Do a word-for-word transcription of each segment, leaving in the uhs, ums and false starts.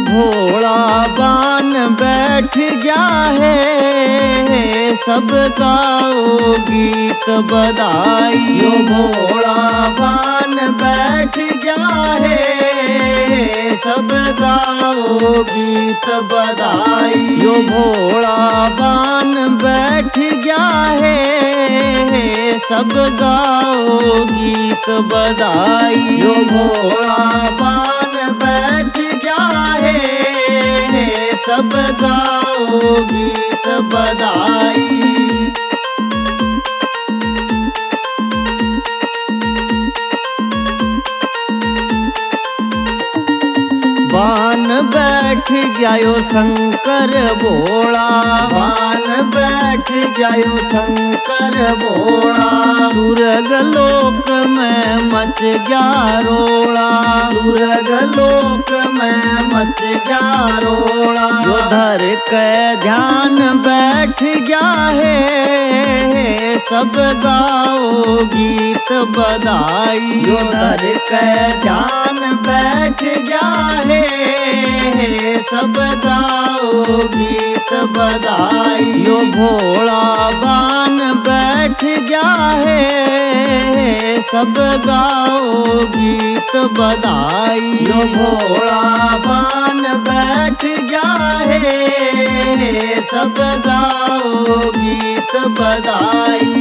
भोला बान बैठ गया है, सब गाओ गीत बधाई। यो भोला बान बैठ गया है, सब गाओ गीत बधाई। यो भोला बान बैठ गया है, सब गाओ गीत बधाई। यो भोला बान बैठ गया है, सब गाओ गीत बधाई। बान बैठ गयो शंकर भोला, बान बैठ गयो शंकर भोला। सुरग लोक में मच गया रोला, सुरग लोक में मच गया रोला। जो धर के ध्यान बैठ गया है, सब गाओ गीत बधाई। जो धर के ध्यान बैठ गया है, सब गाओ गीत बधाई। यो भोला बान बैठ गया है, सब गाओ गीत बधाई। यो भोला बान बैठ गया है, सब गाओ गीत बधाई।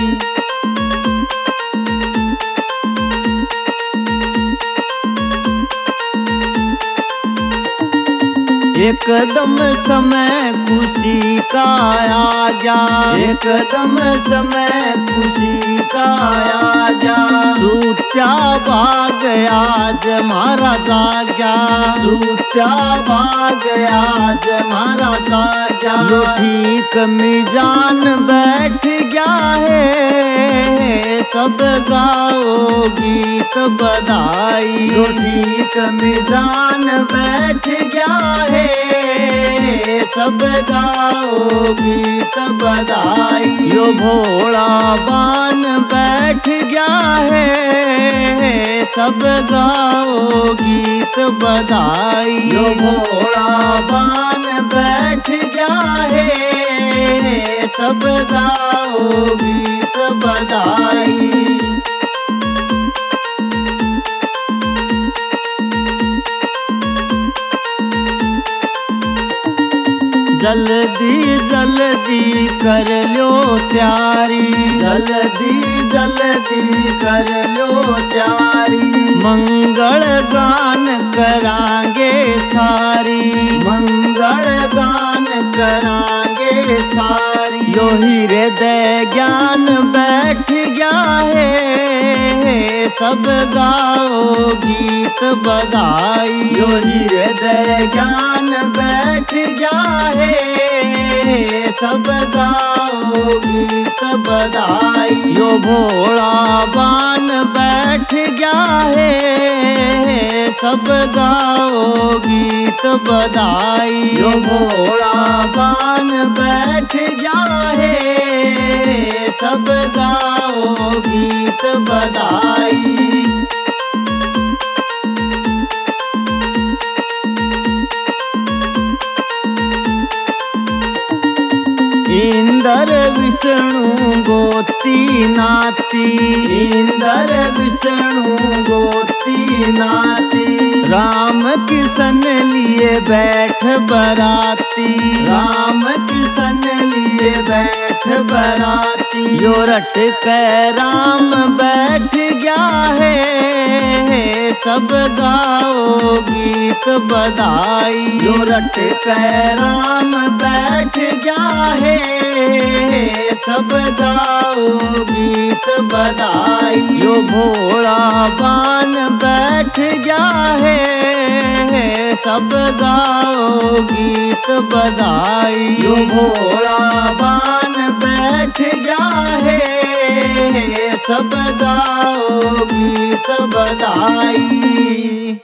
एकदम समय खुशी का आ जा, एकदम समय खुशी का आ जा। सूत्या भाग आज मारा जाग्या, सूत्या भाग आज मारा जाग्या। यो ठीक मिजान बैठ गया है, सब गाओ गीत बधाई। यो ठीक मिजान बैठ गया है, सब गाओ गीत बधाई। यो भोला बान बैठ गया है, सब गाओ गीत बधाई। यो भोला बान बैठ गया है, सब गाओ गीत बधाई। जल्दी जल्दी कर लो तैयारी, जल्दी जल्दी कर लो तैयारी। मंगल गान करांगे सारी, मंगल गान करांगे सारी। यो हृदय ज्ञान बैठ गया है, सब गाओ गीत बधाई। यो हृदय ज्ञान बैठ गया है, सब गाओ गीत बधाई। यो भोला बान बैठ गया है, सब गाओ गीत बधाई। यो भोला बान बैठ गया है, सब गाओ गीत बधाई। इंदर विष्णु गोती नाती, इंदर विष्णु गोती नाती। राम किशन लिए बैठ बराती, राम किशन लिए बैठ बराती। यो रट के राम बैठ गया है, सब गाओ गीत बधाई। यो रट के राम बैठ गया है, सब गाओ गीत बधाई। यो भोला बान बैठ गया है, सब गाओ गीत बधाई। यो भोला बान बैठ गया है, सब गाओ गीत बधाई।